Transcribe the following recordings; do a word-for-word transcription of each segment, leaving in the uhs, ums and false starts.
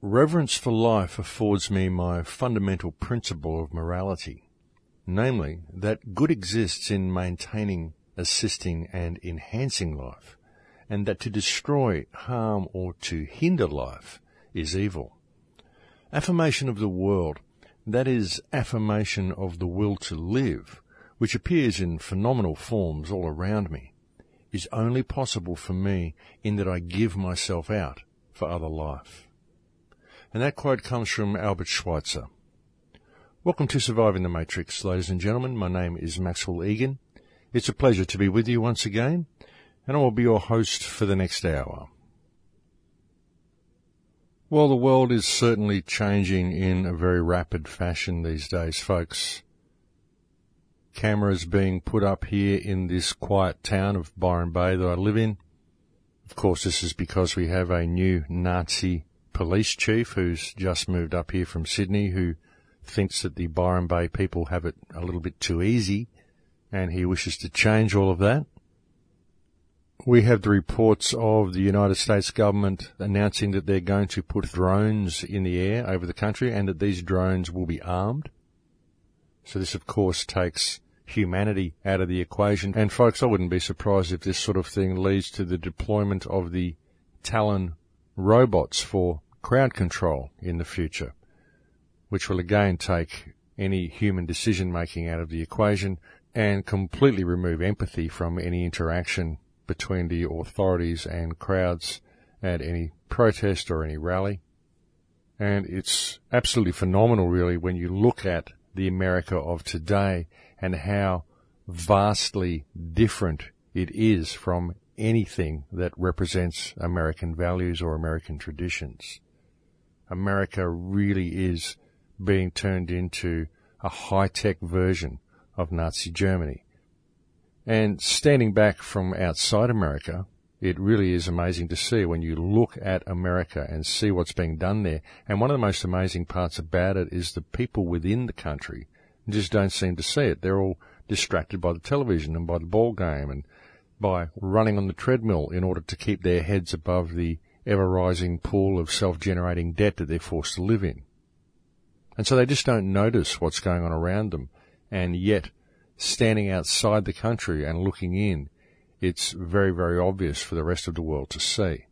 Reverence for life affords me my fundamental principle of morality, namely that good exists in maintaining, assisting and enhancing life, and that to destroy, harm or to hinder life is evil. Affirmation of the world, that is, affirmation of the will to live, which appears in phenomenal forms all around me, is only possible for me in that I give myself out for other life. And that quote comes from Albert Schweitzer. Welcome to Surviving the Matrix, ladies and gentlemen. My name is Maxwell Egan. It's a pleasure to be with you once again, and I will be your host for the next hour. Well, the world is certainly changing in a very rapid fashion these days, folks. Cameras being put up here in this quiet town of Byron Bay that I live in. Of course, this is because we have a new Nazi police chief who's just moved up here from Sydney, who thinks that the Byron Bay people have it a little bit too easy, and he wishes to change all of that. We have the reports of the United States government announcing that they're going to put drones in the air over the country and that these drones will be armed. So this, of course, takes humanity out of the equation. And, folks, I wouldn't be surprised if this sort of thing leads to the deployment of the Talon robots for crowd control in the future, which will again take any human decision-making out of the equation and completely remove empathy from any interaction between the authorities and crowds at any protest or any rally. And it's absolutely phenomenal, really, when you look at the America of today and how vastly different it is from anything that represents American values or American traditions. America really is being turned into a high-tech version of Nazi Germany. And standing back from outside America, it really is amazing to see when you look at America and see what's being done there. And one of the most amazing parts about it is the people within the country just don't seem to see it. They're all distracted by the television and by the ball game and by running on the treadmill in order to keep their heads above the ever-rising pool of self-generating debt that they're forced to live in. And so they just don't notice what's going on around them. And yet, standing outside the country and looking in, it's very, very obvious for the rest of the world to see.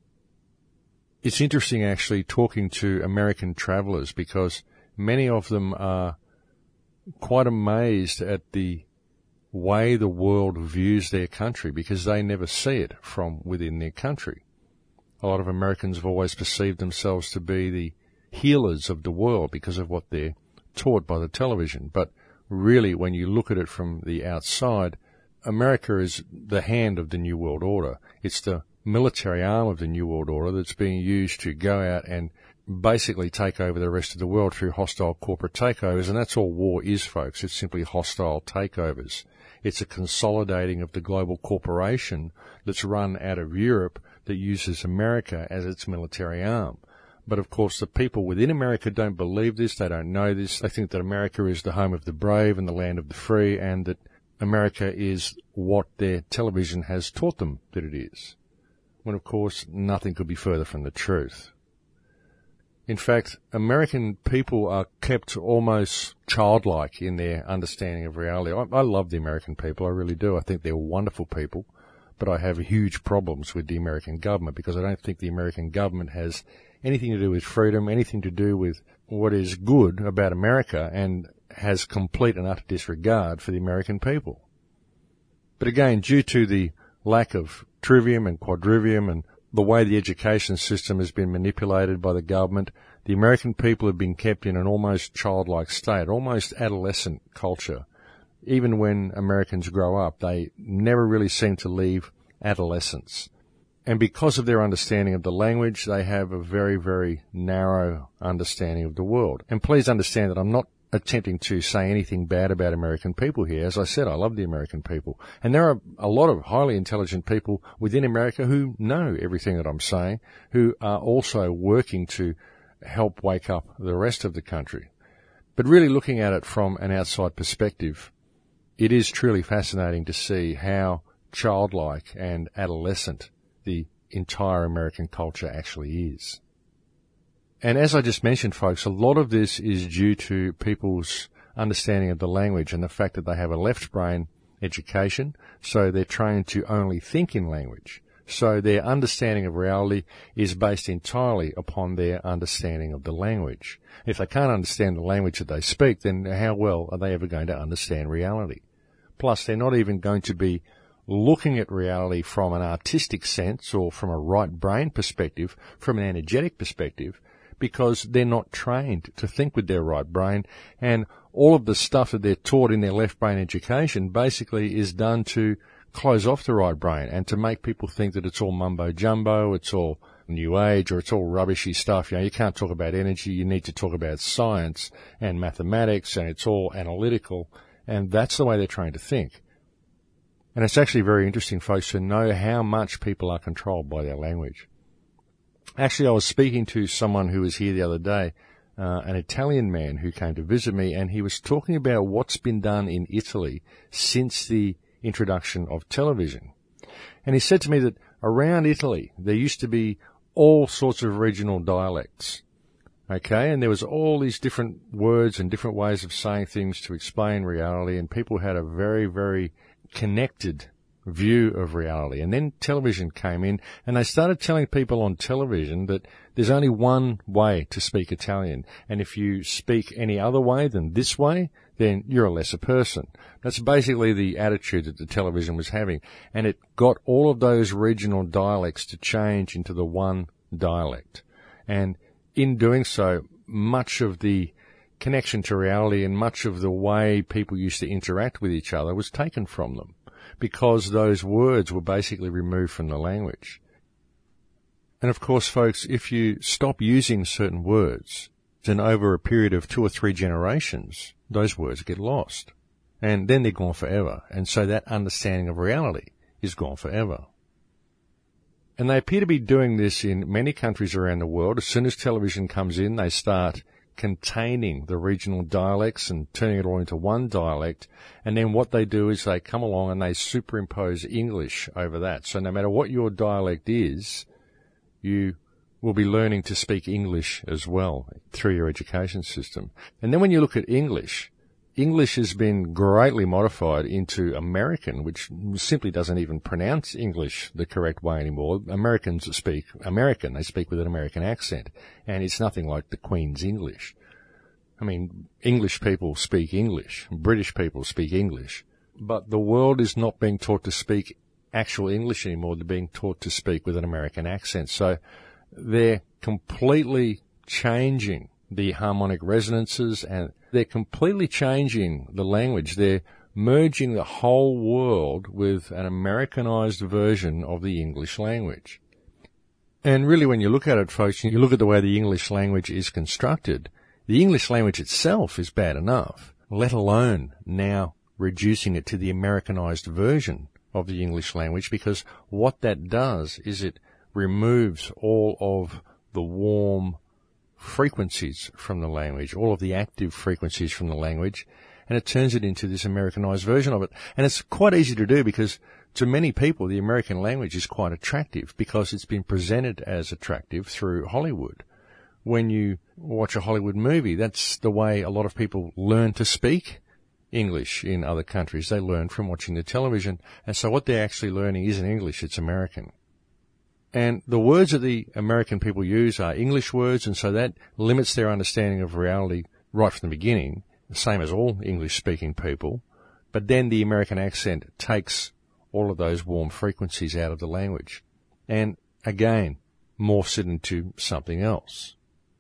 It's interesting, actually, talking to American travellers, because many of them are quite amazed at the way the world views their country, because they never see it from within their country. A lot of Americans have always perceived themselves to be the healers of the world because of what they're taught by the television. But really, when you look at it from the outside, America is the hand of the New World Order. It's the military arm of the New World Order that's being used to go out and basically take over the rest of the world through hostile corporate takeovers. And that's all war is, folks. It's simply hostile takeovers. It's a consolidating of the global corporation that's run out of Europe that uses America as its military arm. But, of course, the people within America don't believe this. They don't know this. They think that America is the home of the brave and the land of the free, and that America is what their television has taught them that it is. When, of course, nothing could be further from the truth. In fact, American people are kept almost childlike in their understanding of reality. I, I love the American people, I really do. I think they're wonderful people, but I have huge problems with the American government because I don't think the American government has anything to do with freedom, anything to do with what is good about America, and has complete and utter disregard for the American people. But again, due to the lack of trivium and quadrivium and the way the education system has been manipulated by the government, the American people have been kept in an almost childlike state, almost adolescent culture. Even when Americans grow up, they never really seem to leave adolescence. And because of their understanding of the language, they have a very, very narrow understanding of the world. And please understand that I'm not attempting to say anything bad about American people here. As I said, I love the American people. And there are a lot of highly intelligent people within America who know everything that I'm saying, who are also working to help wake up the rest of the country. But really looking at it from an outside perspective, it is truly fascinating to see how childlike and adolescent the entire American culture actually is. And as I just mentioned, folks, a lot of this is due to people's understanding of the language and the fact that they have a left brain education, so they're trained to only think in language. So their understanding of reality is based entirely upon their understanding of the language. If they can't understand the language that they speak, then how well are they ever going to understand reality? Plus, they're not even going to be looking at reality from an artistic sense or from a right brain perspective, from an energetic perspective, because they're not trained to think with their right brain, and all of the stuff that they're taught in their left brain education basically is done to close off the right brain and to make people think that it's all mumbo jumbo, it's all new age, or it's all rubbishy stuff. You know, you can't talk about energy, you need to talk about science and mathematics, and it's all analytical, and that's the way they're trained to think. And it's actually very interesting, folks, to know how much people are controlled by their language. Actually, I was speaking to someone who was here the other day, uh, an Italian man who came to visit me, and he was talking about what's been done in Italy since the introduction of television. And he said to me that around Italy, there used to be all sorts of regional dialects. Okay, and there was all these different words and different ways of saying things to explain reality, and people had a very, very connected view of reality. And then television came in, and they started telling people on television that there's only one way to speak Italian, and if you speak any other way than this way, then you're a lesser person. That's basically the attitude that the television was having, and it got all of those regional dialects to change into the one dialect. And in doing so, much of the connection to reality and much of the way people used to interact with each other was taken from them, because those words were basically removed from the language. And of course, folks, if you stop using certain words, then over a period of two or three generations, those words get lost. And then they're gone forever. And so that understanding of reality is gone forever. And they appear to be doing this in many countries around the world. As soon as television comes in, they start containing the regional dialects and turning it all into one dialect. And then what they do is they come along and they superimpose English over that. So no matter what your dialect is, you will be learning to speak English as well through your education system. And then when you look at English, English has been greatly modified into American, which simply doesn't even pronounce English the correct way anymore. Americans speak American. They speak with an American accent, and it's nothing like the Queen's English. I mean, English people speak English. British people speak English. But the world is not being taught to speak actual English anymore. They're being taught to speak with an American accent. So they're completely changing the harmonic resonances, and they're completely changing the language. They're merging the whole world with an Americanized version of the English language. And really, when you look at it, folks, you look at the way the English language is constructed, the English language itself is bad enough, let alone now reducing it to the Americanized version of the English language, because what that does is it removes all of the warm frequencies from the language, all of the active frequencies from the language, and it turns it into this Americanized version of it. And it's quite easy to do, because to many people the American language is quite attractive because it's been presented as attractive through Hollywood. When you watch a Hollywood movie, that's the way a lot of people learn to speak English in other countries. They learn from watching the television, and so what they're actually learning isn't English, it's American. And the words that the American people use are English words, and so that limits their understanding of reality right from the beginning, the same as all English-speaking people. But then the American accent takes all of those warm frequencies out of the language and, again, morphs it into something else.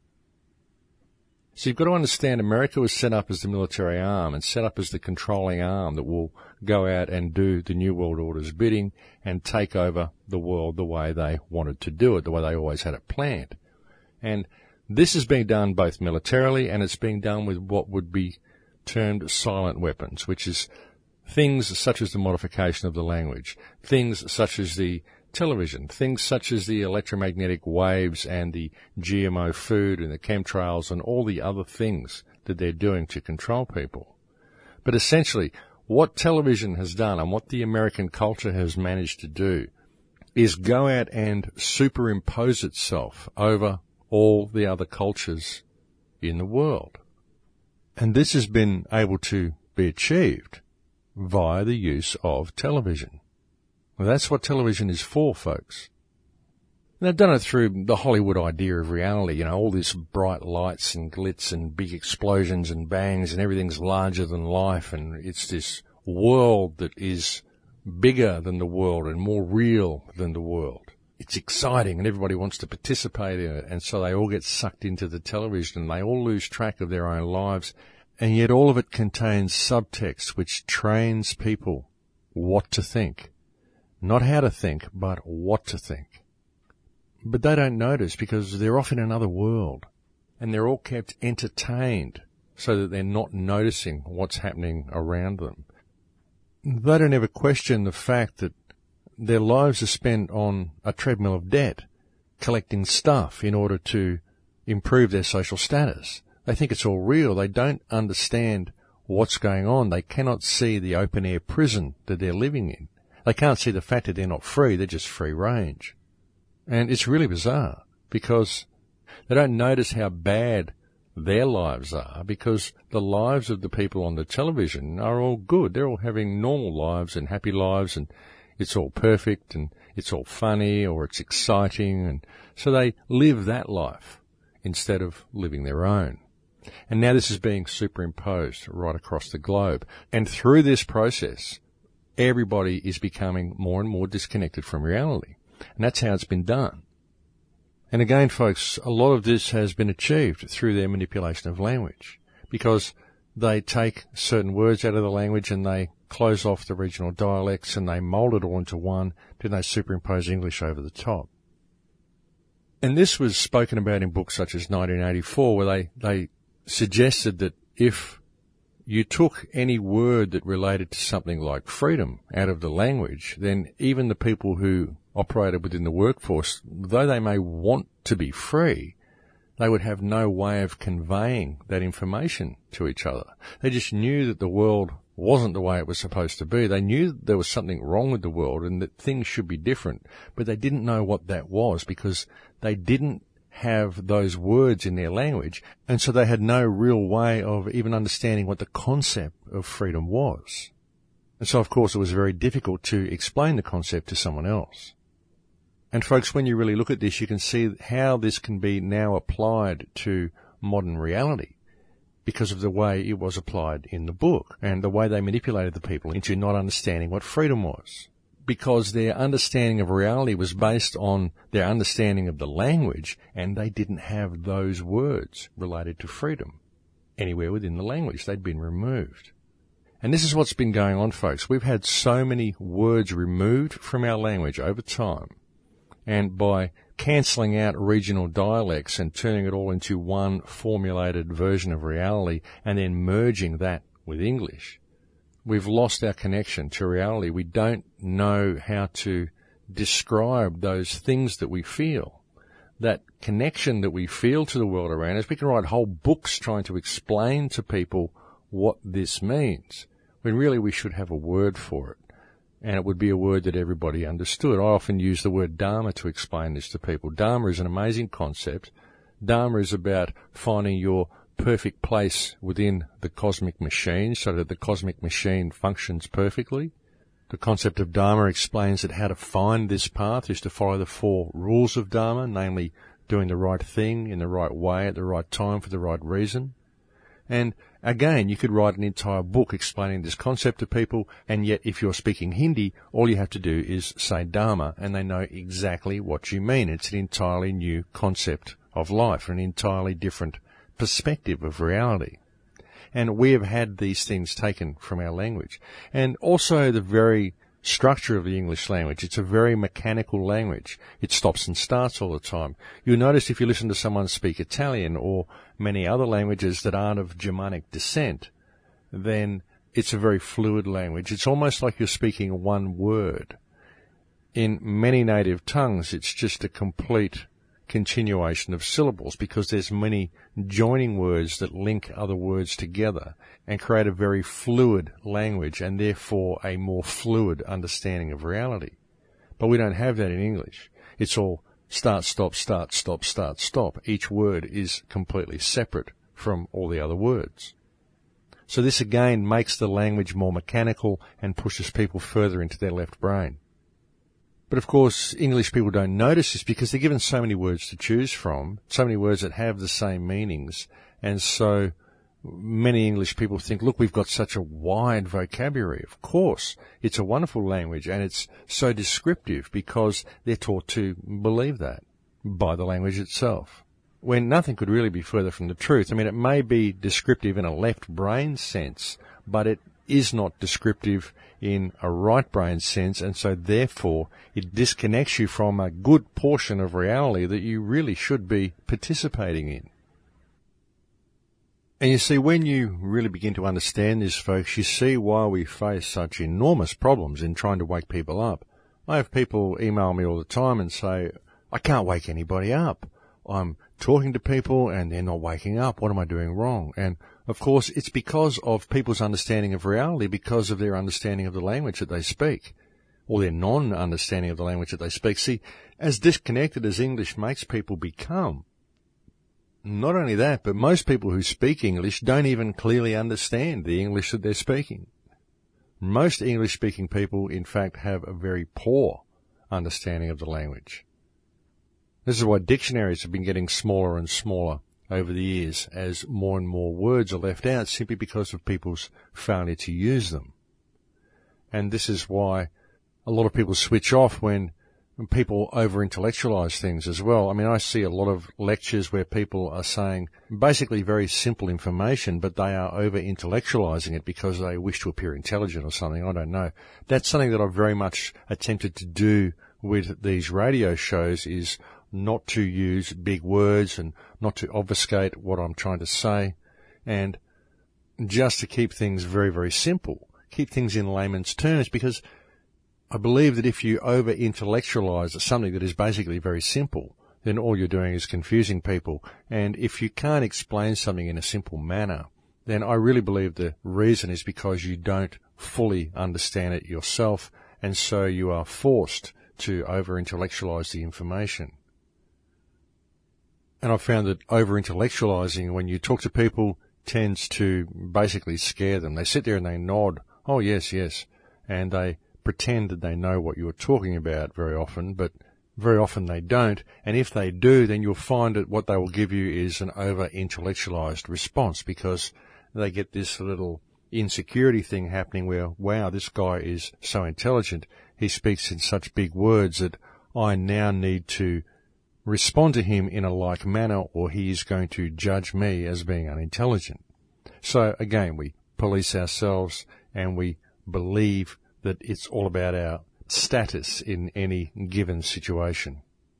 So you've got to understand America was set up as the military arm and set up as the controlling arm that will go out and do the New World Order's bidding and take over the world the way they wanted to do it, the way they always had it planned. And this is being done both militarily, and it's being done with what would be termed silent weapons, which is things such as the modification of the language, things such as the television, things such as the electromagnetic waves and the G M O food and the chemtrails and all the other things that they're doing to control people. But essentially, what television has done and what the American culture has managed to do is go out and superimpose itself over all the other cultures in the world. And this has been able to be achieved via the use of television. Well, that's what television is for, folks. And they've done it through the Hollywood idea of reality, you know, all this bright lights and glitz and big explosions and bangs and everything's larger than life, and it's this world that is bigger than the world and more real than the world. It's exciting and everybody wants to participate in it, and so they all get sucked into the television and they all lose track of their own lives, and yet all of it contains subtext which trains people what to think. Not how to think, but what to think. But they don't notice because they're off in another world, and they're all kept entertained so that they're not noticing what's happening around them. They don't ever question the fact that their lives are spent on a treadmill of debt, collecting stuff in order to improve their social status. They think it's all real. They don't understand what's going on. They cannot see the open-air prison that they're living in. They can't see the fact that they're not free. They're just free range. And it's really bizarre because they don't notice how bad their lives are, because the lives of the people on the television are all good. They're all having normal lives and happy lives, and it's all perfect and it's all funny or it's exciting, and so they live that life instead of living their own. And now this is being superimposed right across the globe. And through this process, everybody is becoming more and more disconnected from reality. And that's how it's been done. And again, folks, a lot of this has been achieved through their manipulation of language, because they take certain words out of the language and they close off the regional dialects and they mould it all into one, then they superimpose English over the top. And this was spoken about in books such as nineteen eighty-four, where they, they suggested that if you took any word that related to something like freedom out of the language, then even the people who operated within the workforce, though they may want to be free, they would have no way of conveying that information to each other. They just knew that the world wasn't the way it was supposed to be. They knew that there was something wrong with the world and that things should be different, but they didn't know what that was because they didn't have those words in their language, and so they had no real way of even understanding what the concept of freedom was. And so, of course, it was very difficult to explain the concept to someone else. And folks, when you really look at this, you can see how this can be now applied to modern reality because of the way it was applied in the book and the way they manipulated the people into not understanding what freedom was. Because their understanding of reality was based on their understanding of the language, and they didn't have those words related to freedom anywhere within the language. They'd been removed. And this is what's been going on, folks. We've had so many words removed from our language over time. And by cancelling out regional dialects and turning it all into one formulated version of reality and then merging that with English, we've lost our connection to reality. We don't know how to describe those things that we feel. That connection that we feel to the world around us. We can write whole books trying to explain to people what this means, when really we should have a word for it. And it would be a word that everybody understood. I often use the word Dharma to explain this to people. Dharma is an amazing concept. Dharma is about finding your perfect place within the cosmic machine so that the cosmic machine functions perfectly. The concept of Dharma explains that how to find this path is to follow the four rules of Dharma, namely doing the right thing in the right way at the right time for the right reason. And again, you could write an entire book explaining this concept to people, and yet if you're speaking Hindi, all you have to do is say Dharma and they know exactly what you mean. It's an entirely new concept of life, an entirely different perspective of reality. And we have had these things taken from our language. And also the very structure of the English language. It's a very mechanical language. It stops and starts all the time. You'll notice if you listen to someone speak Italian or many other languages that aren't of Germanic descent, then it's a very fluid language. It's almost like you're speaking one word. In many native tongues, it's just a complete continuation of syllables because there's many joining words that link other words together and create a very fluid language and therefore a more fluid understanding of reality. But we don't have that in English. It's all start, stop, start, stop, start, stop. Each word is completely separate from all the other words. So this again makes the language more mechanical and pushes people further into their left brain. But of course, English people don't notice this because they're given so many words to choose from, so many words that have the same meanings, and so many English people think, look, we've got such a wide vocabulary. Of course, it's a wonderful language and it's so descriptive because they're taught to believe that by the language itself, when nothing could really be further from the truth. I mean, it may be descriptive in a left brain sense, but it is not descriptive in a right brain sense, and so therefore it disconnects you from a good portion of reality that you really should be participating in. And you see, when you really begin to understand this, folks, you see why we face such enormous problems in trying to wake people up. I have people email me all the time and say, I can't wake anybody up. I'm talking to people and they're not waking up. What am I doing wrong? And of course, it's because of people's understanding of reality, because of their understanding of the language that they speak, or their non-understanding of the language that they speak. See, as disconnected as English makes people become, not only that, but most people who speak English don't even clearly understand the English that they're speaking. Most English-speaking people, in fact, have a very poor understanding of the language. This is why dictionaries have been getting smaller and smaller over the years as more and more words are left out simply because of people's failure to use them. And this is why a lot of people switch off when people over-intellectualize things as well. I mean, I see a lot of lectures where people are saying basically very simple information, but they are over-intellectualizing it because they wish to appear intelligent or something. I don't know. That's something that I've very much attempted to do with these radio shows, is not to use big words and not to obfuscate what I'm trying to say, and just to keep things very, very simple, keep things in layman's terms, because I believe that if you over-intellectualize something that is basically very simple, then all you're doing is confusing people. And if you can't explain something in a simple manner, then I really believe the reason is because you don't fully understand it yourself, and so you are forced to over-intellectualize the information. And I've found that over-intellectualizing, when you talk to people, tends to basically scare them. They sit there and they nod, oh yes, yes, and they pretend that they know what you're talking about very often, but very often they don't. And if they do, then you'll find that what they will give you is an over-intellectualized response, because they get this little insecurity thing happening where, wow, this guy is so intelligent, he speaks in such big words that I now need to respond to him in a like manner, or he is going to judge me as being unintelligent. So again, we police ourselves and we believe that it's all about our status in any given situation.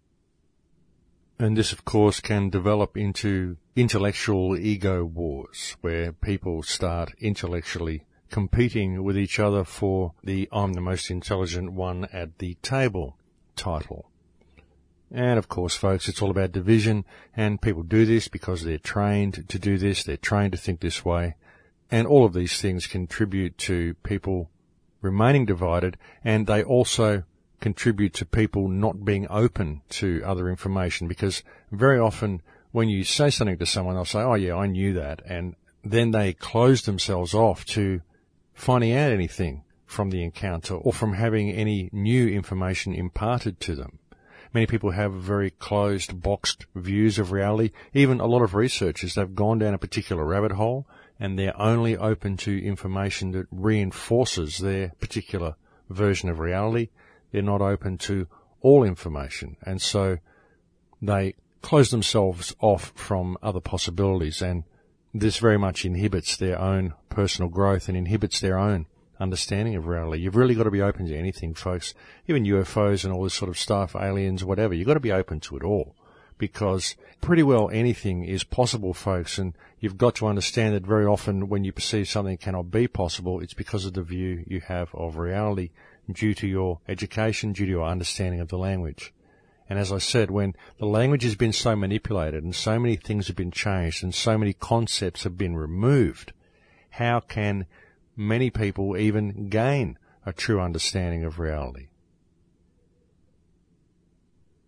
And this, of course, can develop into intellectual ego wars, where people start intellectually competing with each other for the I'm the most intelligent one at the table title. And of course, folks, it's all about division, and people do this because they're trained to do this, they're trained to think this way, and all of these things contribute to people remaining divided, and they also contribute to people not being open to other information, because very often when you say something to someone, they'll say, oh yeah, I knew that, and then they close themselves off to finding out anything from the encounter or from having any new information imparted to them. Many people have very closed, boxed views of reality. Even a lot of researchers, they've gone down a particular rabbit hole and they're only open to information that reinforces their particular version of reality. They're not open to all information, and so they close themselves off from other possibilities, and this very much inhibits their own personal growth and inhibits their own understanding of reality. You've really got to be open to anything, folks. Even U F Os and all this sort of stuff, aliens, whatever. You've got to be open to it all, because pretty well anything is possible, folks, and you've got to understand that very often when you perceive something cannot be possible, it's because of the view you have of reality due to your education, due to your understanding of the language. And as I said, when the language has been so manipulated and so many things have been changed and so many concepts have been removed, how can many people even gain a true understanding of reality?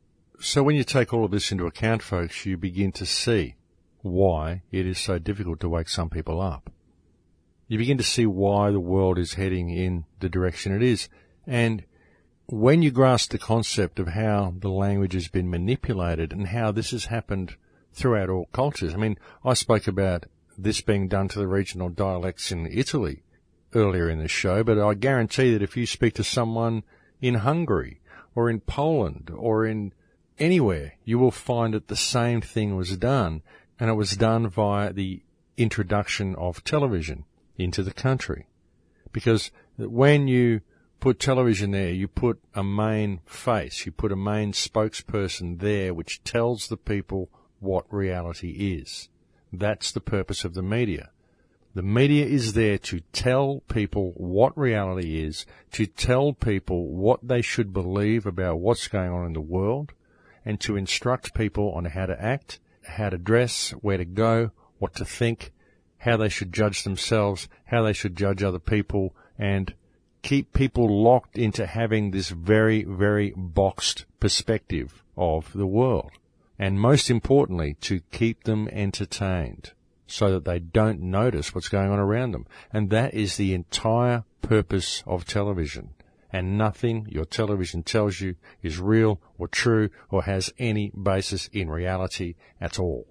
So when you take all of this into account, folks, you begin to see why it is so difficult to wake some people up. You begin to see why the world is heading in the direction it is. And when you grasp the concept of how the language has been manipulated and how this has happened throughout all cultures. I mean, I spoke about this being done to the regional dialects in Italy earlier in the show, but I guarantee that if you speak to someone in Hungary or in Poland or in anywhere, you will find that the same thing was done, and it was done via the introduction of television into the country. Because when you put television there, you put a main face, you put a main spokesperson there which tells the people what reality is. That's the purpose of the media. The media is there to tell people what reality is, to tell people what they should believe about what's going on in the world, and to instruct people on how to act, how to dress, where to go, what to think, how they should judge themselves, how they should judge other people, and keep people locked into having this very, very boxed perspective of the world. And most importantly, to keep them entertained so that they don't notice what's going on around them. And that is the entire purpose of television. And nothing your television tells you is real or true or has any basis in reality at all.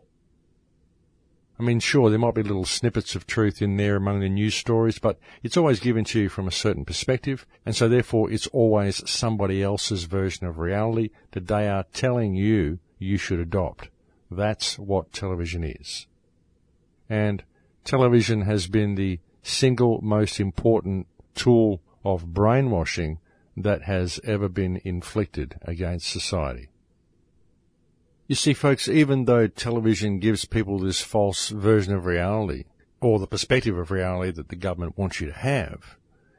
I mean, sure, there might be little snippets of truth in there among the news stories, but it's always given to you from a certain perspective, and so therefore it's always somebody else's version of reality that they are telling you you should adopt. That's what television is. And television has been the single most important tool of brainwashing that has ever been inflicted against society. You see, folks, even though television gives people this false version of reality, or the perspective of reality that the government wants you to have,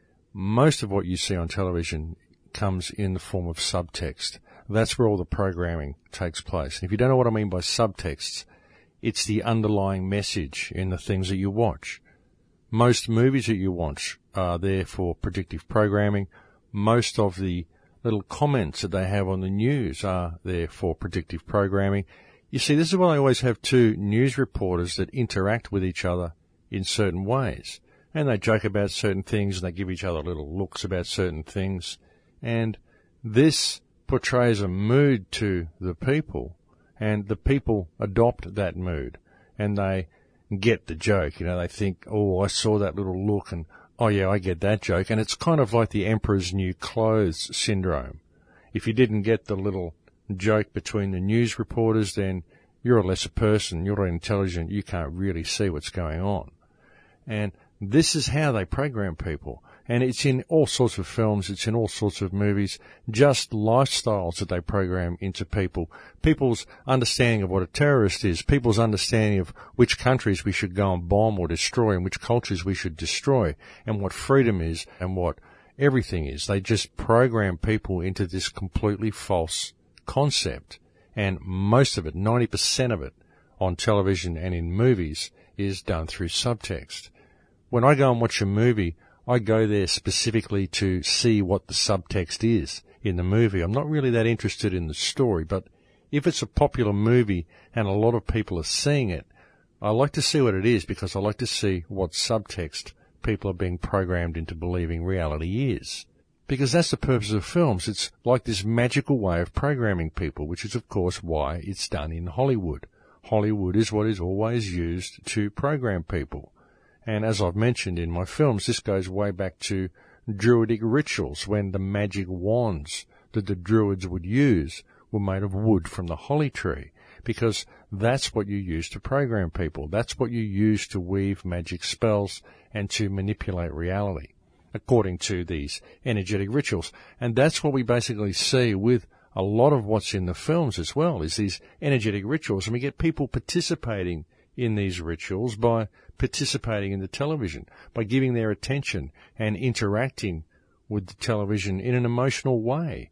most of what you see on television comes in the form of subtext. That's where all the programming takes place. And if you don't know what I mean by subtexts, it's the underlying message in the things that you watch. Most movies that you watch are there for predictive programming. Most of the little comments that they have on the news are there for predictive programming. You see, this is why I always have two news reporters that interact with each other in certain ways. And they joke about certain things, and they give each other little looks about certain things. And this portrays a mood to the people, and the people adopt that mood. And they get the joke. You know, they think, oh, I saw that little look, and oh yeah, I get that joke. And it's kind of like the emperor's new clothes syndrome. If you didn't get the little joke between the news reporters, then you're a lesser person, you're not intelligent, you can't really see what's going on. And this is how they program people. And it's in all sorts of films, it's in all sorts of movies, just lifestyles that they program into people. People's understanding of what a terrorist is, people's understanding of which countries we should go and bomb or destroy and which cultures we should destroy, and what freedom is and what everything is. They just program people into this completely false concept. And most of it, ninety percent of it, on television and in movies is done through subtext. When I go and watch a movie, I go there specifically to see what the subtext is in the movie. I'm not really that interested in the story, but if it's a popular movie and a lot of people are seeing it, I like to see what it is because I like to see what subtext people are being programmed into believing reality is. Because that's the purpose of films. It's like this magical way of programming people, which is, of course, why it's done in Hollywood. Hollywood is what is always used to program people. And as I've mentioned in my films, this goes way back to Druidic rituals when the magic wands that the Druids would use were made of wood from the holly tree, because that's what you use to program people. That's what you use to weave magic spells and to manipulate reality, according to these energetic rituals. And that's what we basically see with a lot of what's in the films as well, is these energetic rituals. And we get people participating in these rituals by participating in the television, by giving their attention and interacting with the television in an emotional way.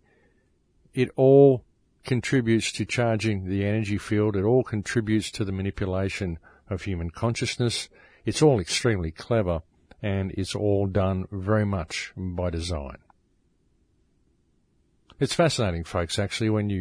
It all contributes to charging the energy field. It all contributes to the manipulation of human consciousness. It's all extremely clever, and it's all done very much by design. It's fascinating, folks, actually, when you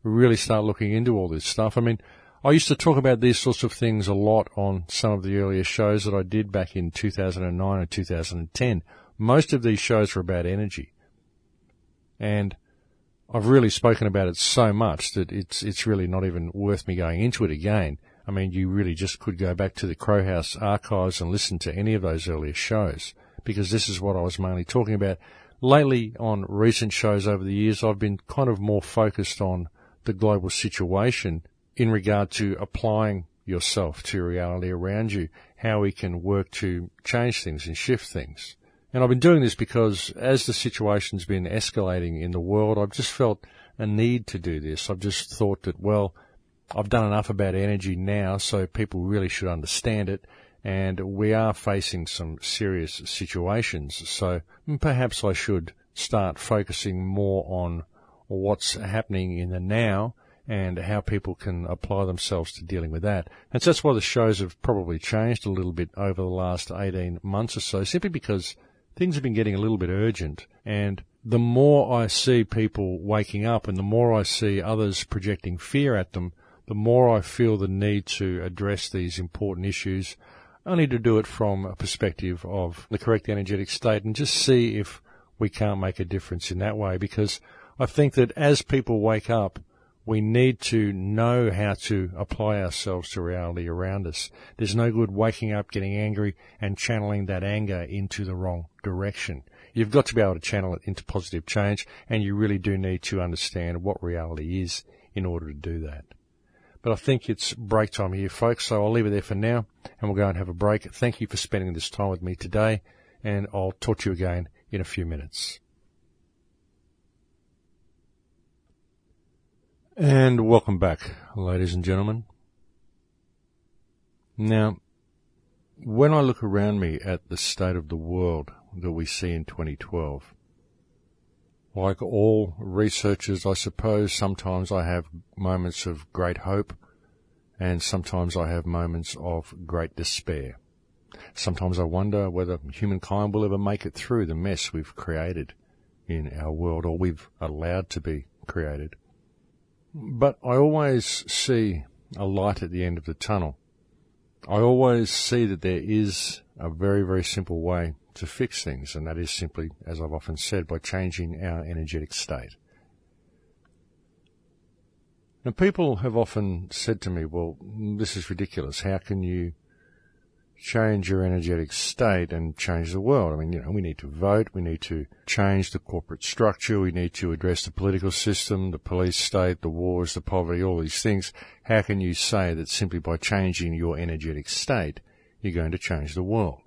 really start looking into all this stuff. I mean, I used to talk about these sorts of things a lot on some of the earlier shows that I did back in two thousand nine or two thousand ten. Most of these shows were about energy. And I've really spoken about it so much that it's it's really not even worth me going into it again. I mean, you really just could go back to the Crow House archives and listen to any of those earlier shows, because this is what I was mainly talking about. Lately, on recent shows over the years, I've been kind of more focused on the global situation in regard to applying yourself to reality around you, how we can work to change things and shift things. And I've been doing this because as the situation's been escalating in the world, I've just felt a need to do this. I've just thought that, well, I've done enough about energy now, so people really should understand it. And we are facing some serious situations, so perhaps I should start focusing more on what's happening in the now and how people can apply themselves to dealing with that. And so that's why the shows have probably changed a little bit over the last eighteen months or so, simply because things have been getting a little bit urgent. And the more I see people waking up and the more I see others projecting fear at them, the more I feel the need to address these important issues, only to do it from a perspective of the correct energetic state and just see if we can't make a difference in that way. Because I think that as people wake up, we need to know how to apply ourselves to reality around us. There's no good waking up, getting angry, and channeling that anger into the wrong direction. You've got to be able to channel it into positive change, and you really do need to understand what reality is in order to do that. But I think it's break time here, folks, so I'll leave it there for now, and we'll go and have a break. Thank you for spending this time with me today, and I'll talk to you again in a few minutes. And welcome back, ladies and gentlemen. Now, when I look around me at the state of the world that we see in twenty twelve, like all researchers, I suppose, sometimes I have moments of great hope, and sometimes I have moments of great despair. Sometimes I wonder whether humankind will ever make it through the mess we've created in our world, or we've allowed to be created. But I always see a light at the end of the tunnel. I always see that there is a very, very simple way to fix things, and that is simply, as I've often said, by changing our energetic state. Now, people have often said to me, well, this is ridiculous. How can you change your energetic state and change the world? I mean, you know, we need to vote, we need to change the corporate structure, we need to address the political system, the police state, the wars, the poverty, all these things. How can you say that simply by changing your energetic state, you're going to change the world?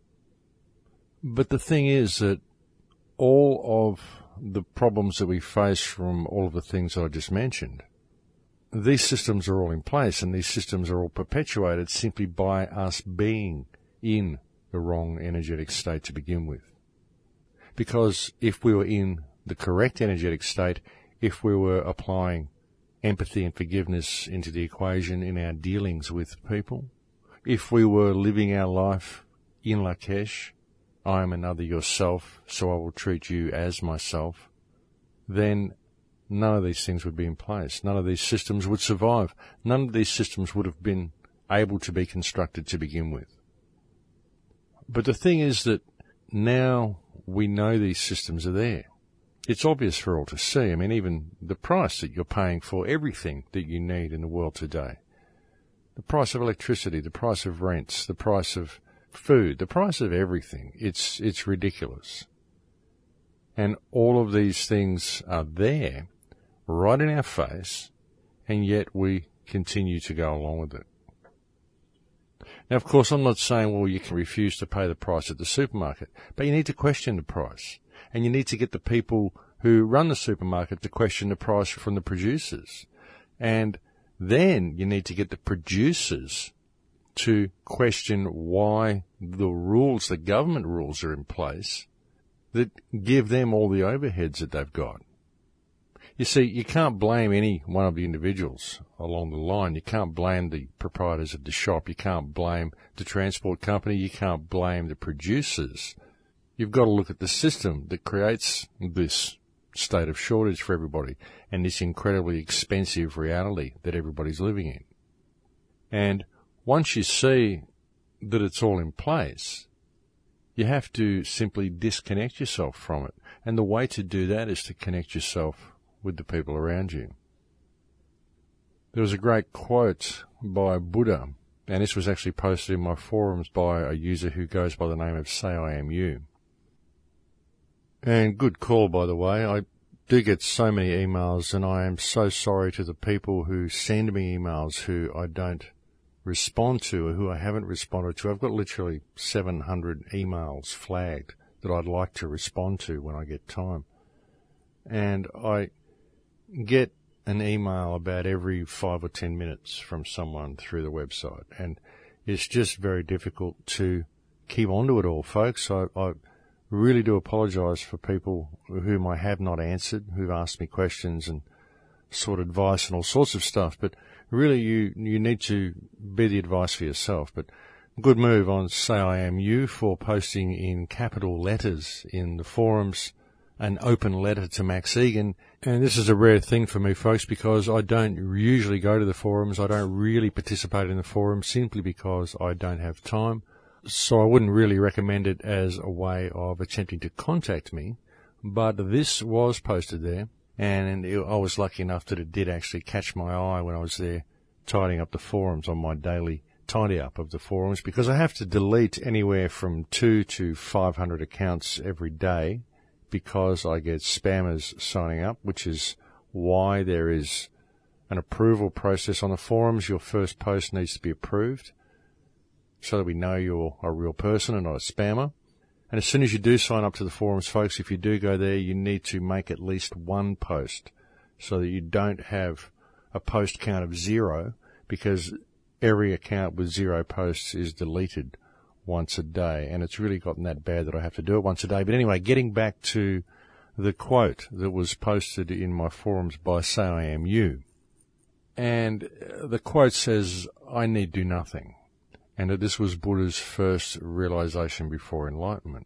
But the thing is that all of the problems that we face from all of the things that I just mentioned, these systems are all in place, and these systems are all perpetuated simply by us being in the wrong energetic state to begin with. Because if we were in the correct energetic state, if we were applying empathy and forgiveness into the equation in our dealings with people, if we were living our life in Lakesh, I am another yourself, so I will treat you as myself, then none of these things would be in place. None of these systems would survive. None of these systems would have been able to be constructed to begin with. But the thing is that now we know these systems are there. It's obvious for all to see. I mean, even the price that you're paying for everything that you need in the world today. The price of electricity, the price of rents, the price of food, the price of everything. It's, it's ridiculous. And all of these things are there, right in our face, and yet we continue to go along with it. Now, of course, I'm not saying, well, you can refuse to pay the price at the supermarket, but you need to question the price. And you need to get the people who run the supermarket to question the price from the producers. And then you need to get the producers to question why the rules, the government rules are in place that give them all the overheads that they've got. You see, you can't blame any one of the individuals along the line. You can't blame the proprietors of the shop. You can't blame the transport company. You can't blame the producers. You've got to look at the system that creates this state of shortage for everybody and this incredibly expensive reality that everybody's living in. And once you see that it's all in place, you have to simply disconnect yourself from it. And the way to do that is to connect yourself with the people around you. There was a great quote by Buddha, and this was actually posted in my forums by a user who goes by the name of Say I Am You. And good call, by the way. I do get so many emails, and I am so sorry to the people who send me emails who I don't respond to or who I haven't responded to. I've got literally seven hundred emails flagged that I'd like to respond to when I get time. And I get an email about every five or ten minutes from someone through the website. And it's just very difficult to keep on to it all, folks. I, I really do apologise for people whom I have not answered, who've asked me questions and sought advice and all sorts of stuff. But really, you, you need to be the advice for yourself. But good move on Say I Am You for posting in capital letters in the forums an open letter to Max Igan. And this is a rare thing for me, folks, because I don't usually go to the forums. I don't really participate in the forums simply because I don't have time. So I wouldn't really recommend it as a way of attempting to contact me. But this was posted there, and I was lucky enough that it did actually catch my eye when I was there tidying up the forums on my daily tidy up of the forums, because I have to delete anywhere from two to five hundred accounts every day because I get spammers signing up, which is why there is an approval process on the forums. Your first post needs to be approved so that we know you're a real person and not a spammer. And as soon as you do sign up to the forums, folks, if you do go there, you need to make at least one post so that you don't have a post count of zero, because every account with zero posts is deleted once a day, and it's really gotten that bad that I have to do it once a day. But anyway, getting back to the quote that was posted in my forums by Say I Am You. And the quote says, "I need do nothing." And that this was Buddha's first realization before enlightenment.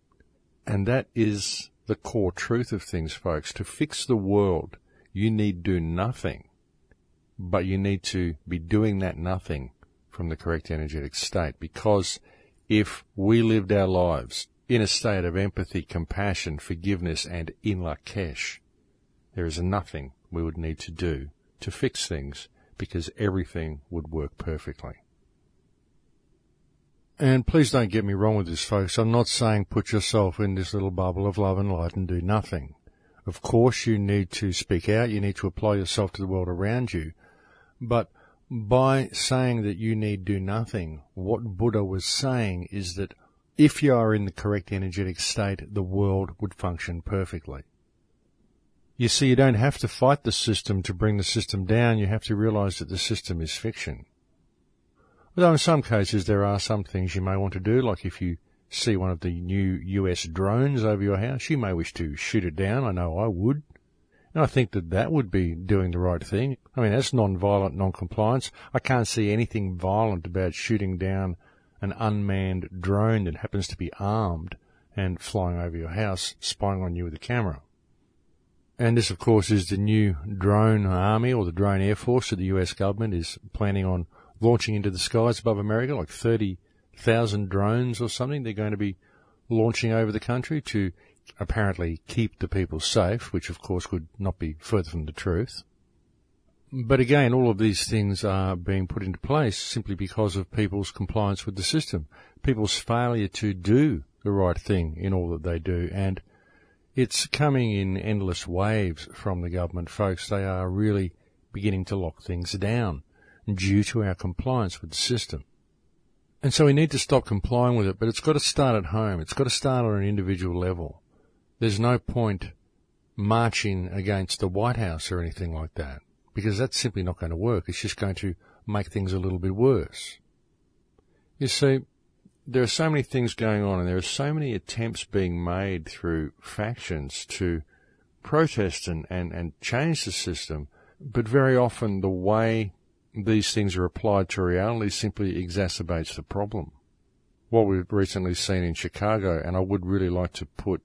And that is the core truth of things, folks. To fix the world, you need do nothing, but you need to be doing that nothing from the correct energetic state. Because if we lived our lives in a state of empathy, compassion, forgiveness, and in lakesh, there is nothing we would need to do to fix things, because everything would work perfectly. And please don't get me wrong with this, folks. I'm not saying put yourself in this little bubble of love and light and do nothing. Of course, you need to speak out. You need to apply yourself to the world around you. But by saying that you need do nothing, what Buddha was saying is that if you are in the correct energetic state, the world would function perfectly. You see, you don't have to fight the system to bring the system down. You have to realize that the system is fiction. Although in some cases there are some things you may want to do, like if you see one of the new U S drones over your house, you may wish to shoot it down. I know I would. And I think that that would be doing the right thing. I mean, that's non-violent non-compliance. I can't see anything violent about shooting down an unmanned drone that happens to be armed and flying over your house, spying on you with a camera. And this, of course, is the new drone army, or the drone air force that the U S government is planning on launching into the skies above America, like thirty thousand drones or something. They're going to be launching over the country to apparently keep the people safe, which of course could not be further from the truth. But again, all of these things are being put into place simply because of people's compliance with the system, people's failure to do the right thing in all that they do. And it's coming in endless waves from the government, folks. They are really beginning to lock things down due to our compliance with the system. And so we need to stop complying with it, but it's got to start at home. It's got to start on an individual level. There's no point marching against the White House or anything like that, because that's simply not going to work. It's just going to make things a little bit worse. You see, there are so many things going on, and there are so many attempts being made through factions to protest and, and, and change the system, but very often the way these things are applied to reality simply exacerbates the problem. What we've recently seen in Chicago, and I would really like to put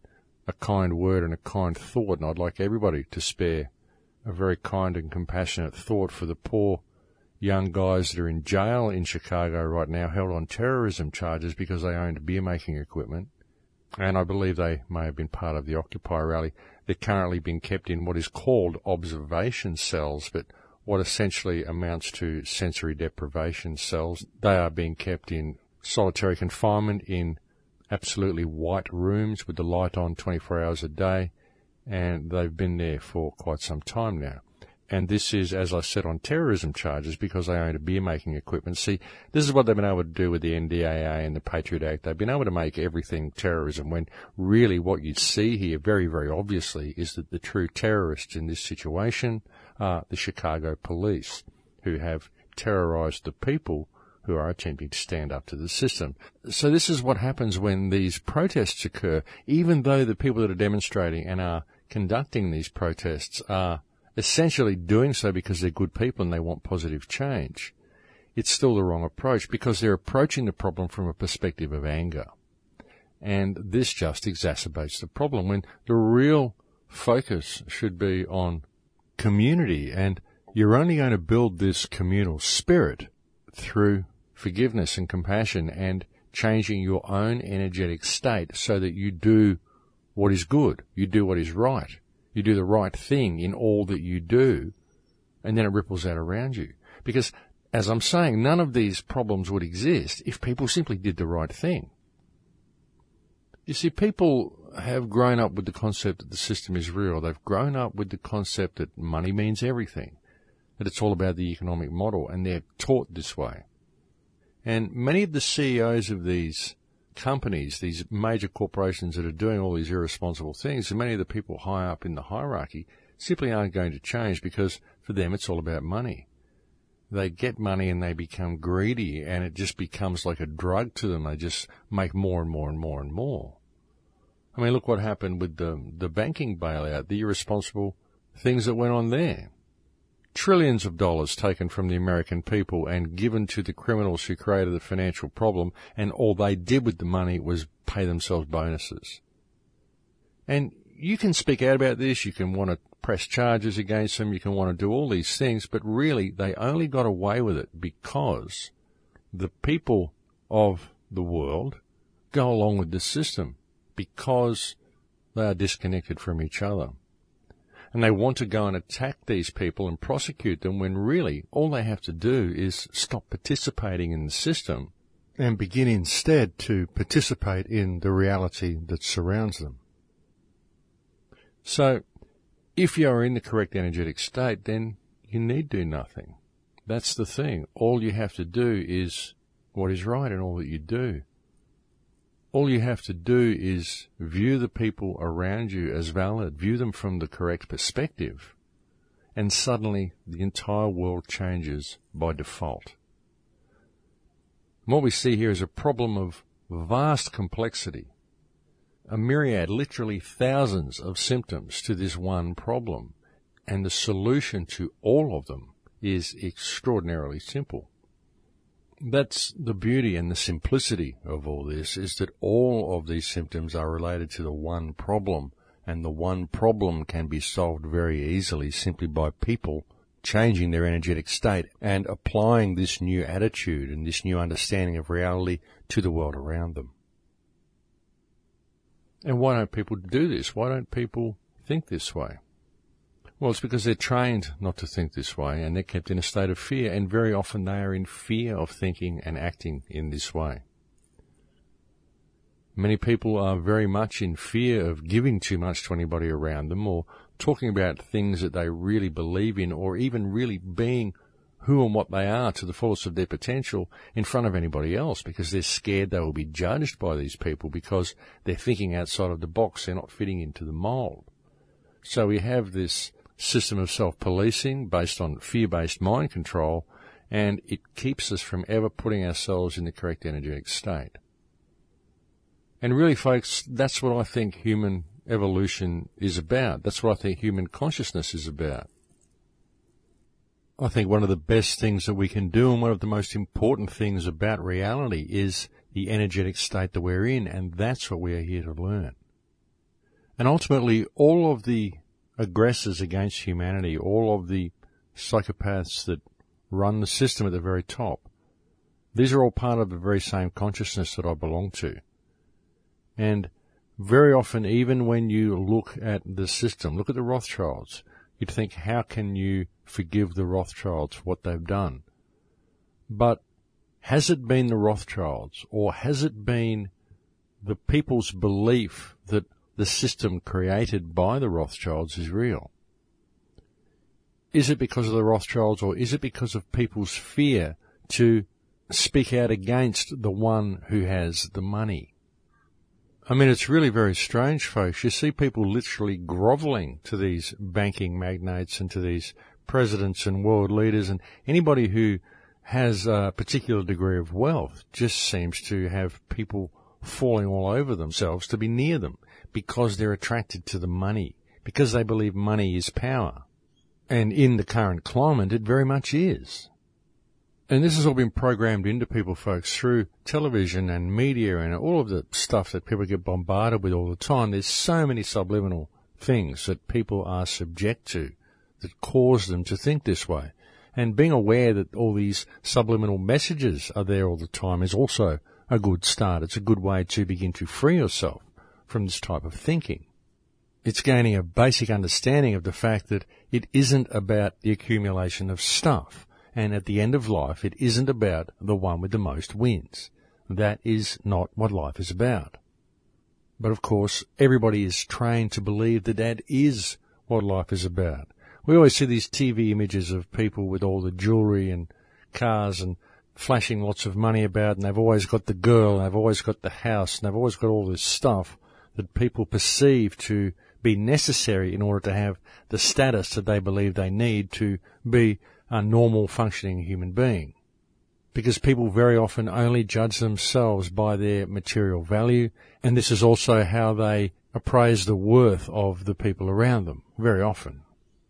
a kind word and a kind thought, and I'd like everybody to spare a very kind and compassionate thought for the poor young guys that are in jail in Chicago right now, held on terrorism charges because they owned beer-making equipment, and I believe they may have been part of the Occupy rally. They're currently being kept in what is called observation cells, but what essentially amounts to sensory deprivation cells. They are being kept in solitary confinement in absolutely white rooms with the light on twenty-four hours a day, and they've been there for quite some time now. And this is, as I said, on terrorism charges because they owned beer-making equipment. See, this is what they've been able to do with the N D A A and the Patriot Act. They've been able to make everything terrorism when really what you see here very, very obviously is that the true terrorists in this situation are the Chicago police, who have terrorized the people who are attempting to stand up to the system. So this is what happens when these protests occur, even though the people that are demonstrating and are conducting these protests are essentially doing so because they're good people and they want positive change. It's still the wrong approach because they're approaching the problem from a perspective of anger. And this just exacerbates the problem when the real focus should be on community, and you're only going to build this communal spirit through forgiveness and compassion and changing your own energetic state so that you do what is good, you do what is right. You do the right thing in all that you do, and then it ripples out around you. Because, as I'm saying, none of these problems would exist if people simply did the right thing. You see, people have grown up with the concept that the system is real. They've grown up with the concept that money means everything, that it's all about the economic model, and they're taught this way. And many of the C E Os of these companies, these major corporations that are doing all these irresponsible things, and many of the people high up in the hierarchy simply aren't going to change because for them it's all about money. They get money and they become greedy, and it just becomes like a drug to them. They just make more and more and more and more. I mean, look what happened with the, the banking bailout, the irresponsible things that went on there. Trillions of dollars taken from the American people and given to the criminals who created the financial problem, and all they did with the money was pay themselves bonuses. And you can speak out about this, you can want to press charges against them, you can want to do all these things, but really they only got away with it because the people of the world go along with the system, because they are disconnected from each other. And they want to go and attack these people and prosecute them when really all they have to do is stop participating in the system and begin instead to participate in the reality that surrounds them. So, if you are in the correct energetic state, then you need do nothing. That's the thing. All you have to do is what is right in all that you do. All you have to do is view the people around you as valid, view them from the correct perspective, and suddenly the entire world changes by default. And what we see here is a problem of vast complexity, a myriad, literally thousands of symptoms to this one problem, and the solution to all of them is extraordinarily simple. That's the beauty and the simplicity of all this, is that all of these symptoms are related to the one problem, and the one problem can be solved very easily simply by people changing their energetic state and applying this new attitude and this new understanding of reality to the world around them. And why don't people do this? Why don't people think this way? Well, it's because they're trained not to think this way, and they're kept in a state of fear, and very often they are in fear of thinking and acting in this way. Many people are very much in fear of giving too much to anybody around them, or talking about things that they really believe in, or even really being who and what they are to the fullest of their potential in front of anybody else, because they're scared they will be judged by these people because they're thinking outside of the box, they're not fitting into the mold. So we have this system of self-policing based on fear-based mind control, and it keeps us from ever putting ourselves in the correct energetic state. And really, folks, that's what I think human evolution is about. That's what I think human consciousness is about. I think one of the best things that we can do, and one of the most important things about reality, is the energetic state that we're in, and that's what we are here to learn. And ultimately, all of the aggressors against humanity, all of the psychopaths that run the system at the very top, these are all part of the very same consciousness that I belong to. And very often, even when you look at the system, look at the Rothschilds, you'd think, how can you forgive the Rothschilds for what they've done? But has it been the Rothschilds, or has it been the people's belief that the system created by the Rothschilds is real? Is it because of the Rothschilds, or is it because of people's fear to speak out against the one who has the money? I mean, it's really very strange, folks. You see people literally grovelling to these banking magnates and to these presidents and world leaders, and anybody who has a particular degree of wealth just seems to have people falling all over themselves to be near them because they're attracted to the money, because they believe money is power. And in the current climate, it very much is. And this has all been programmed into people, folks, through television and media and all of the stuff that people get bombarded with all the time. There's so many subliminal things that people are subject to that cause them to think this way. And being aware that all these subliminal messages are there all the time is also a good start. It's a good way to begin to free yourself from this type of thinking. It's gaining a basic understanding of the fact that it isn't about the accumulation of stuff. And at the end of life, it isn't about the one with the most wins. That is not what life is about. But of course, everybody is trained to believe that that is what life is about. We always see these T V images of people with all the jewelry and cars and flashing lots of money about, and they've always got the girl, and they've always got the house, and they've always got all this stuff that people perceive to be necessary in order to have the status that they believe they need to be a normal functioning human being. Because people very often only judge themselves by their material value, and this is also how they appraise the worth of the people around them, very often.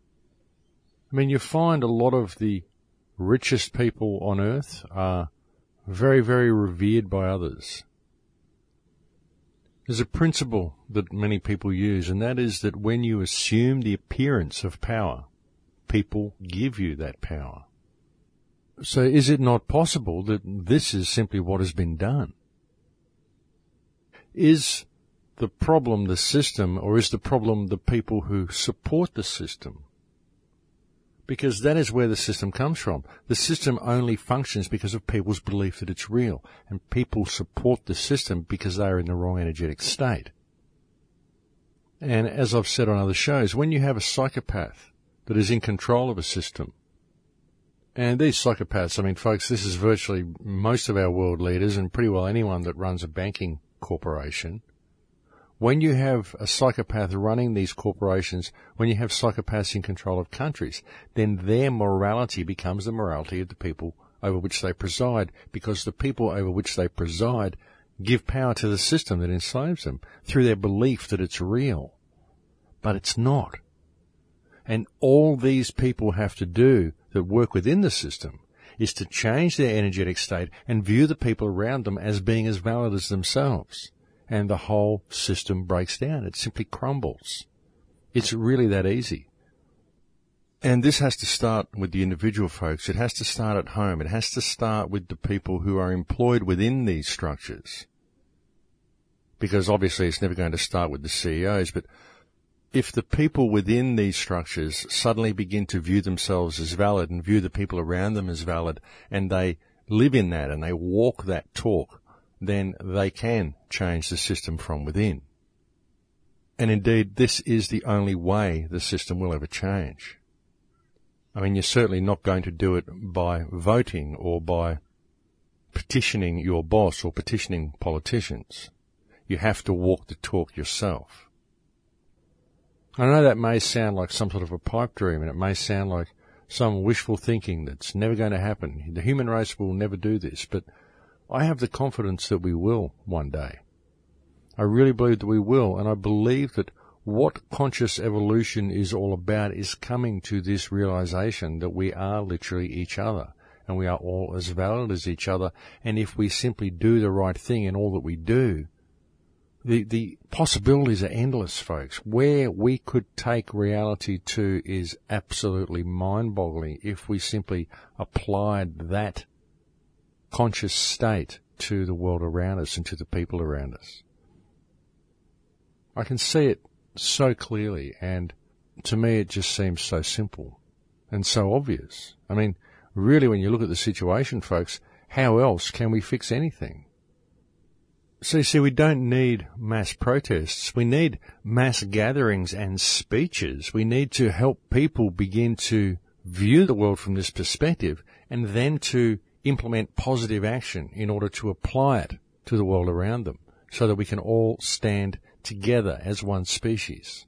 I mean, you find a lot of the richest people on earth are very, very revered by others. There's a principle that many people use, and that is that when you assume the appearance of power, people give you that power. So is it not possible that this is simply what has been done? Is the problem the system, or is the problem the people who support the system? Because that is where the system comes from. The system only functions because of people's belief that it's real, and people support the system because they are in the wrong energetic state. And as I've said on other shows, when you have a psychopath that is in control of a system, and these psychopaths, I mean, folks, this is virtually most of our world leaders and pretty well anyone that runs a banking corporation. When you have a psychopath running these corporations, when you have psychopaths in control of countries, then their morality becomes the morality of the people over which they preside, because the people over which they preside give power to the system that enslaves them through their belief that it's real. But it's not. And all these people have to do that work within the system is to change their energetic state and view the people around them as being as valid as themselves. And the whole system breaks down. It simply crumbles. It's really that easy. And this has to start with the individual, folks. It has to start at home. It has to start with the people who are employed within these structures. Because obviously it's never going to start with the C E Os, but if the people within these structures suddenly begin to view themselves as valid and view the people around them as valid, and they live in that and they walk that talk, then they can change the system from within. And indeed, this is the only way the system will ever change. I mean, you're certainly not going to do it by voting or by petitioning your boss or petitioning politicians. You have to walk the talk yourself. I know that may sound like some sort of a pipe dream, and it may sound like some wishful thinking that's never going to happen. The human race will never do this, but I have the confidence that we will one day. I really believe that we will, and I believe that what conscious evolution is all about is coming to this realization that we are literally each other, and we are all as valid as each other, and if we simply do the right thing in all that we do, The, the possibilities are endless, folks. Where we could take reality to is absolutely mind-boggling if we simply applied that conscious state to the world around us and to the people around us. I can see it so clearly, and to me it just seems so simple and so obvious. I mean, really, when you look at the situation, folks, how else can we fix anything? So you see, we don't need mass protests. We need mass gatherings and speeches. We need to help people begin to view the world from this perspective and then to implement positive action in order to apply it to the world around them so that we can all stand together as one species.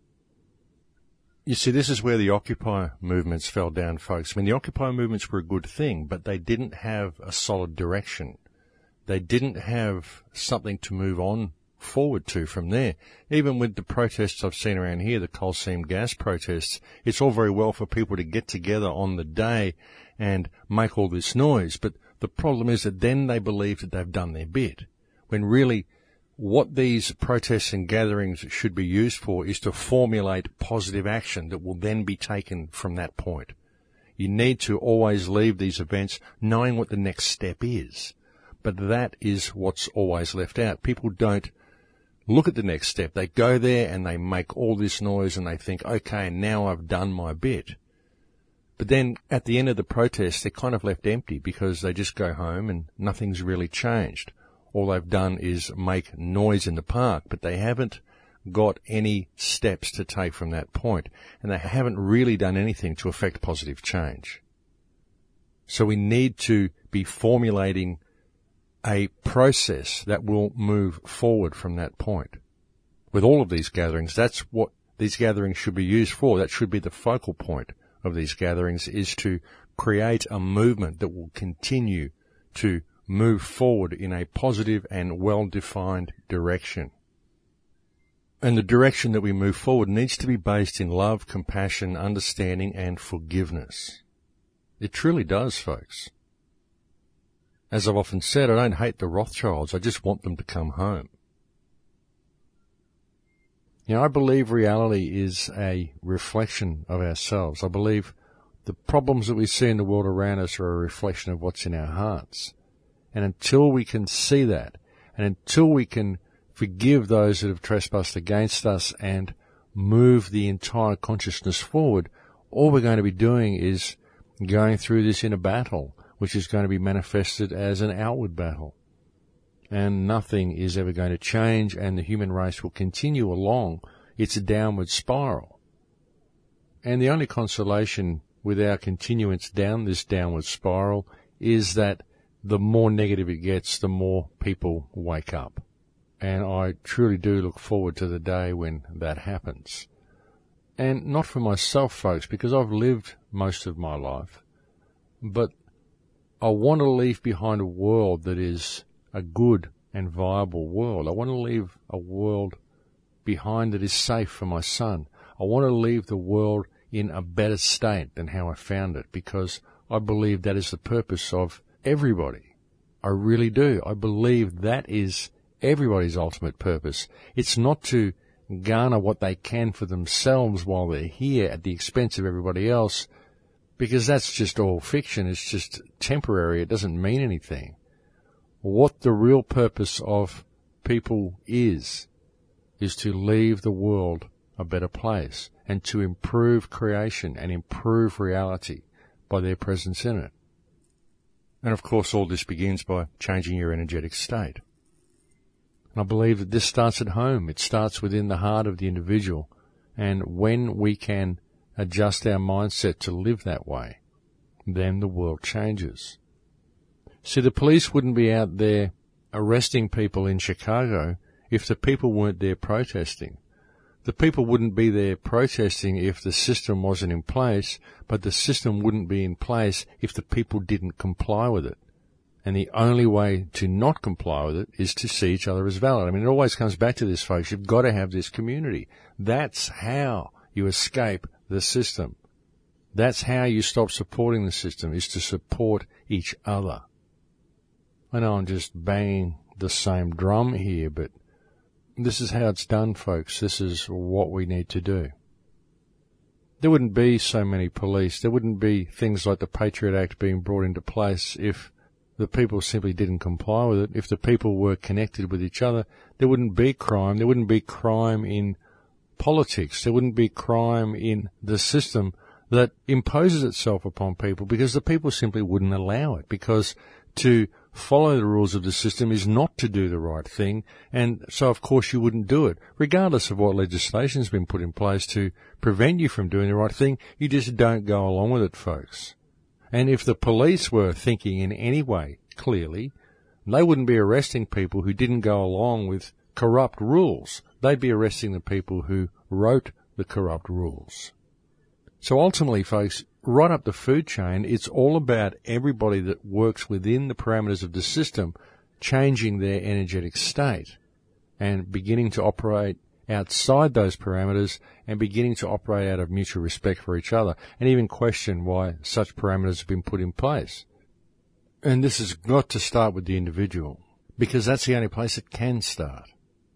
You see, this is where the Occupy movements fell down, folks. I mean, the Occupy movements were a good thing, but they didn't have a solid direction. They didn't have something to move on forward to from there. Even with the protests I've seen around here, the coal seam gas protests, it's all very well for people to get together on the day and make all this noise, but the problem is that then they believe that they've done their bit, when really what these protests and gatherings should be used for is to formulate positive action that will then be taken from that point. You need to always leave these events knowing what the next step is. But that is what's always left out. People don't look at the next step. They go there and they make all this noise and they think, okay, now I've done my bit. But then at the end of the protest, they're kind of left empty because they just go home and nothing's really changed. All they've done is make noise in the park, but they haven't got any steps to take from that point, and they haven't really done anything to affect positive change. So we need to be formulating a process that will move forward from that point. With all of these gatherings, that's what these gatherings should be used for. That should be the focal point of these gatherings, is to create a movement that will continue to move forward in a positive and well-defined direction. And the direction that we move forward needs to be based in love, compassion, understanding, and forgiveness. It truly does, folks. As I've often said, I don't hate the Rothschilds, I just want them to come home. You know, I believe reality is a reflection of ourselves. I believe the problems that we see in the world around us are a reflection of what's in our hearts. And until we can see that, and until we can forgive those that have trespassed against us and move the entire consciousness forward, all we're going to be doing is going through this inner battle, which is going to be manifested as an outward battle. And nothing is ever going to change, and the human race will continue along its downward spiral. And the only consolation with our continuance down this downward spiral is that the more negative it gets, the more people wake up. And I truly do look forward to the day when that happens. And not for myself, folks, because I've lived most of my life, but I want to leave behind a world that is a good and viable world. I want to leave a world behind that is safe for my son. I want to leave the world in a better state than how I found it, because I believe that is the purpose of everybody. I really do. I believe that is everybody's ultimate purpose. It's not to garner what they can for themselves while they're here at the expense of everybody else, because that's just all fiction. It's just temporary. It doesn't mean anything. What the real purpose of people is, is to leave the world a better place and to improve creation and improve reality by their presence in it. And of course, all this begins by changing your energetic state. And I believe that this starts at home. It starts within the heart of the individual. And when we can adjust our mindset to live that way, then the world changes. See, the police wouldn't be out there arresting people in Chicago if the people weren't there protesting. The people wouldn't be there protesting if the system wasn't in place, but the system wouldn't be in place if the people didn't comply with it. And the only way to not comply with it is to see each other as valid. I mean, it always comes back to this, folks. You've got to have this community. That's how you escape the system. That's how you stop supporting the system, is to support each other. I know I'm just banging the same drum here, but This is how it's done, folks. This is what we need to do. There wouldn't be so many police. There wouldn't be things like the Patriot Act being brought into place if the people simply didn't comply with it. If the people were connected with each other, there wouldn't be crime. There wouldn't be crime in politics. There wouldn't be crime in the system that imposes itself upon people, because the people simply wouldn't allow it, because to follow the rules of the system is not to do the right thing, and so of course you wouldn't do it. Regardless of what legislation has been put in place to prevent you from doing the right thing, you just don't go along with it, folks. And if the police were thinking in any way clearly, they wouldn't be arresting people who didn't go along with corrupt rules. They'd be arresting the people who wrote the corrupt rules. So ultimately, folks, right up the food chain, it's all about everybody that works within the parameters of the system changing their energetic state and beginning to operate outside those parameters and beginning to operate out of mutual respect for each other, and even question why such parameters have been put in place. And this has got to start with the individual, because that's the only place it can start.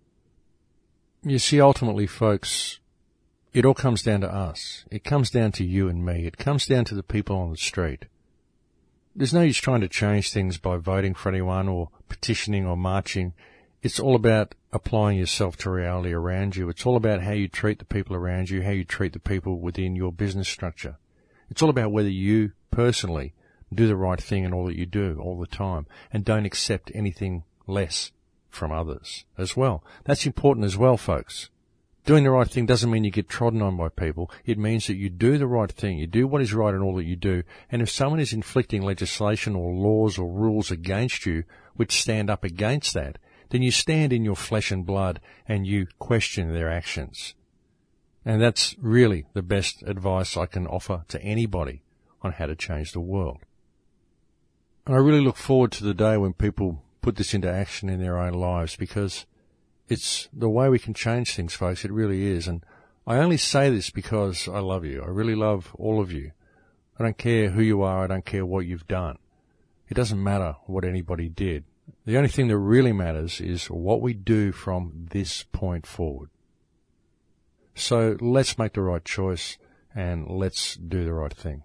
You see, ultimately, folks, it all comes down to us. It comes down to you and me. It comes down to the people on the street. There's no use trying to change things by voting for anyone or petitioning or marching. It's all about applying yourself to reality around you. It's all about how you treat the people around you, how you treat the people within your business structure. It's all about whether you personally do the right thing in all that you do all the time and don't accept anything less from others as well. That's important as well, folks. Doing the right thing doesn't mean you get trodden on by people. It means that you do the right thing. You do what is right in all that you do. And if someone is inflicting legislation or laws or rules against you which stand up against that, then you stand in your flesh and blood and you question their actions. And that's really the best advice I can offer to anybody on how to change the world. And I really look forward to the day when people put this into action in their own lives, because it's the way we can change things, folks. It really is. And I only say this because I love you. I really love all of you. I don't care who you are. I don't care what you've done. It doesn't matter what anybody did. The only thing that really matters is what we do from this point forward. So let's make the right choice and let's do the right thing.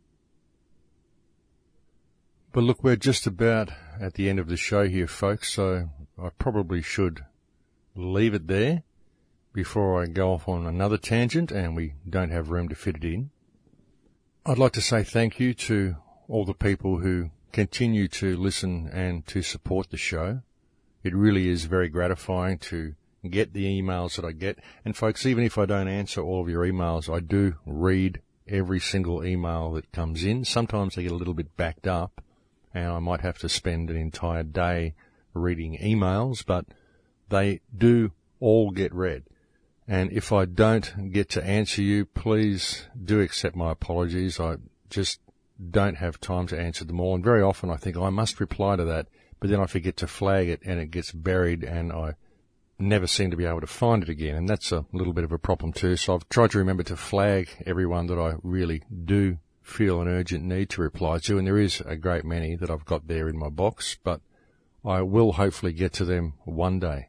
But look, we're just about at the end of the show here, folks, so I probably should leave it there before I go off on another tangent and we don't have room to fit it in. I'd like to say thank you to all the people who continue to listen and to support the show. It really is very gratifying to get the emails that I get. And folks, even if I don't answer all of your emails, I do read every single email that comes in. Sometimes they get a little bit backed up and I might have to spend an entire day reading emails, but they do all get read. And if I don't get to answer you, please do accept my apologies. I just don't have time to answer them all. And very often I think I must reply to that, but then I forget to flag it and it gets buried and I never seem to be able to find it again. And that's a little bit of a problem too. So I've tried to remember to flag everyone that I really do feel an urgent need to reply to. And there is a great many that I've got there in my box, but I will hopefully get to them one day.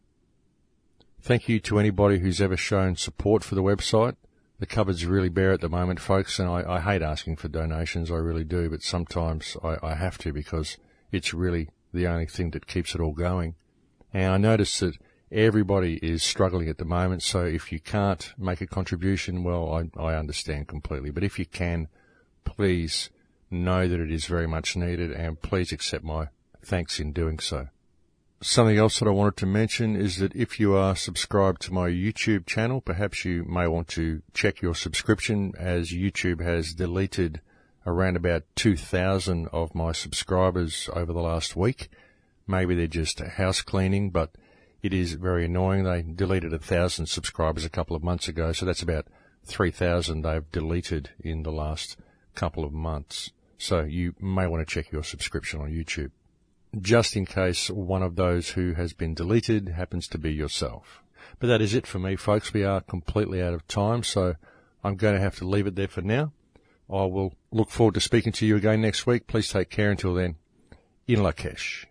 Thank you to anybody who's ever shown support for the website. The cupboard's really bare at the moment, folks, and I, I hate asking for donations, I really do, but sometimes I, I have to because it's really the only thing that keeps it all going. And I notice that everybody is struggling at the moment, so if you can't make a contribution, well, I, I understand completely. But if you can, please know that it is very much needed, and please accept my thanks in doing so. Something else that I wanted to mention is that if you are subscribed to my YouTube channel, perhaps you may want to check your subscription, as YouTube has deleted around about two thousand of my subscribers over the last week. Maybe they're just house cleaning, but it is very annoying. They deleted one thousand subscribers a couple of months ago, so that's about three thousand they've deleted in the last couple of months. So you may want to check your subscription on YouTube, just in case one of those who has been deleted happens to be yourself. But that is it for me, folks. We are completely out of time, so I'm going to have to leave it there for now. I will look forward to speaking to you again next week. Please take care until then. In Lakesh.